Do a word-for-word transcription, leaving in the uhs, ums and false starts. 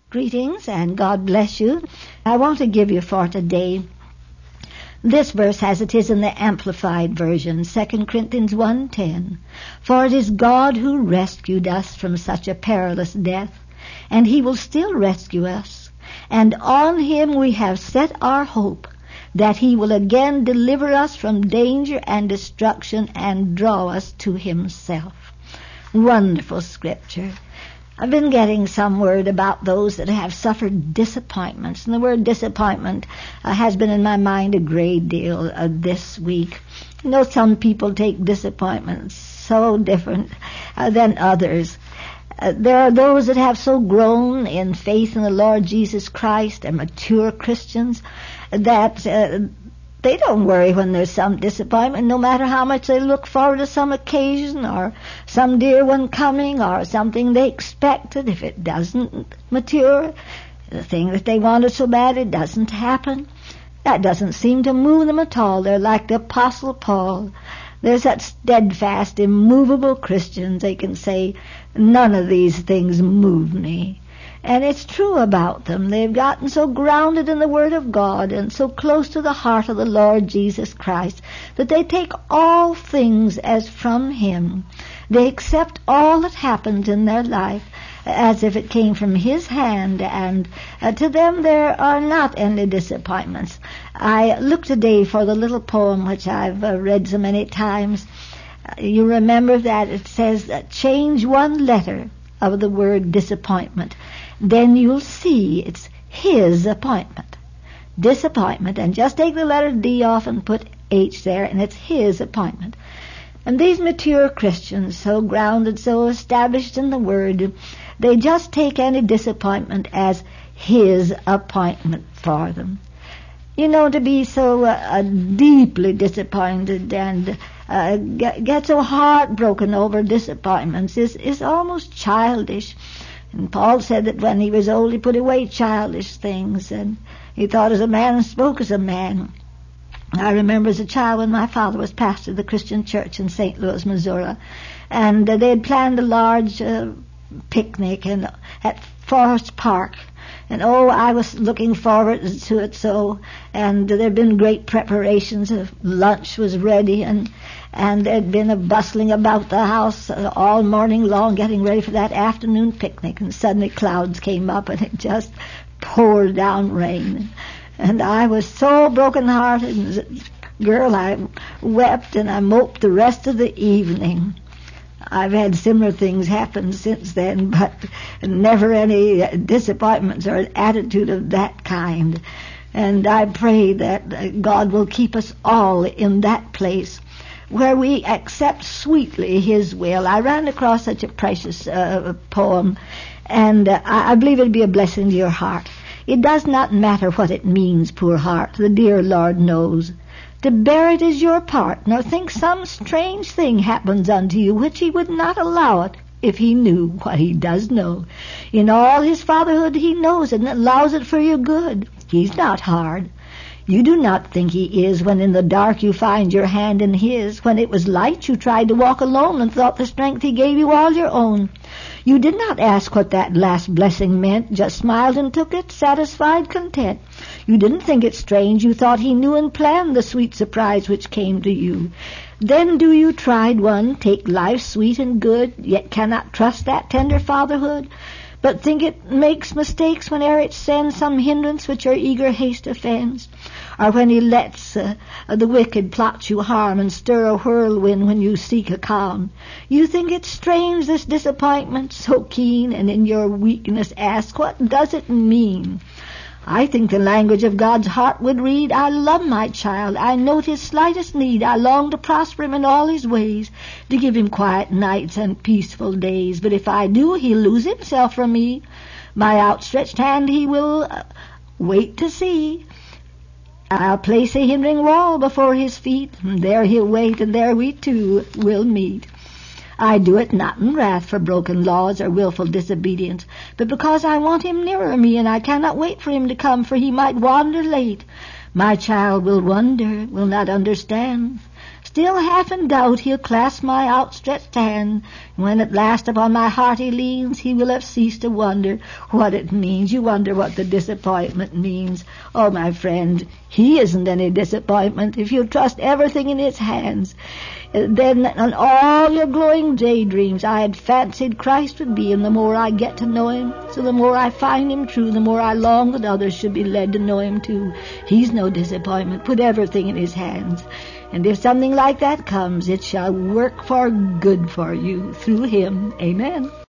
Greetings and God bless you. I want to give you for today this verse as it is in the Amplified Version, Second Corinthians one ten. For it is God who rescued us from such a perilous death, and he will still rescue us. And on him we have set our hope, that he will again deliver us from danger and destruction and draw us to himself. Wonderful scripture. I've been getting some word about those that have suffered disappointments, and the word disappointment uh, has been in my mind a great deal uh, this week. You know, some people take disappointments so different uh, than others. Uh, there are those that have so grown in faith in the Lord Jesus Christ and mature Christians that uh, they don't worry when there's some disappointment, no matter how much they look forward to some occasion or some dear one coming or something they expected. If it doesn't mature, the thing that they wanted so bad, it doesn't happen. That doesn't seem to move them at all. They're like the Apostle Paul. They're such steadfast, immovable Christians. They can say, none of these things move me. And it's true about them. They've gotten so grounded in the Word of God and so close to the heart of the Lord Jesus Christ that they take all things as from him. They accept all that happens in their life as if it came from his hand, and uh, to them there are not any disappointments. I looked today for the little poem which I've uh, read so many times. Uh, you remember that it says, uh, change one letter of the word disappointment, then you'll see it's his appointment. Disappointment, and just take the letter D off and put H there, and it's his appointment. And these mature Christians, so grounded, so established in the Word, they just take any disappointment as his appointment for them. You know, to be so uh, deeply disappointed and uh, get, get so heartbroken over disappointments is, is almost childish. And Paul said that when he was old, he put away childish things, and he thought as a man and spoke as a man. I remember as a child when my father was pastor of the Christian church in Saint Louis, Missouri, and uh, they had planned a large uh, picnic and at Forest Park. And oh, I was looking forward to it so, and there had been great preparations. Lunch was ready, and and there had been a bustling about the house all morning long, getting ready for that afternoon picnic. And suddenly clouds came up, and it just poured down rain. And I was so broken-hearted. And as a girl, I wept and I moped the rest of the evening. I've had similar things happen since then, but never any disappointments or an attitude of that kind. And I pray that God will keep us all in that place where we accept sweetly his will. I ran across such a precious uh, poem, and uh, I believe it'll be a blessing to your heart. It does not matter what it means, poor heart, the dear Lord knows. To bear it is your part, nor think some strange thing happens unto you, which he would not allow it, if he knew what he does know. In all his fatherhood he knows it, and allows it for your good. He's not hard. You do not think he is when in the dark you find your hand in his. When it was light you tried to walk alone and thought the strength he gave you all your own. You did not ask what that last blessing meant, just smiled and took it, satisfied, content. You didn't think it strange, you thought he knew and planned the sweet surprise which came to you. Then do you, tried one, take life sweet and good, yet cannot trust that tender fatherhood, but think it makes mistakes whene'er it sends some hindrance which your eager haste offends, or when he lets uh, the wicked plot you harm and stir a whirlwind when you seek a calm. You think it strange, this disappointment so keen, and in your weakness ask, what does it mean? I think the language of God's heart would read, I love my child, I note his slightest need, I long to prosper him in all his ways, to give him quiet nights and peaceful days. But if I do, he'll lose himself from me. My outstretched hand he will uh, wait to see. I'll place a hindering wall before his feet, and there he'll wait, and there we two will meet. I do it not in wrath for broken laws or willful disobedience, but because I want him nearer me, and I cannot wait for him to come, for he might wander late. My child will wonder, will not understand. Still half in doubt, he'll clasp my outstretched hand. When at last upon my heart he leans, he will have ceased to wonder what it means. You wonder what the disappointment means. Oh, my friend, he isn't any disappointment if you trust everything in his hands. Then on all your glowing daydreams I had fancied Christ would be, and the more I get to know him, so the more I find him true, the more I long that others should be led to know him too. He's no disappointment. Put everything in his hands. And if something like that comes, it shall work for good for you through him. Amen.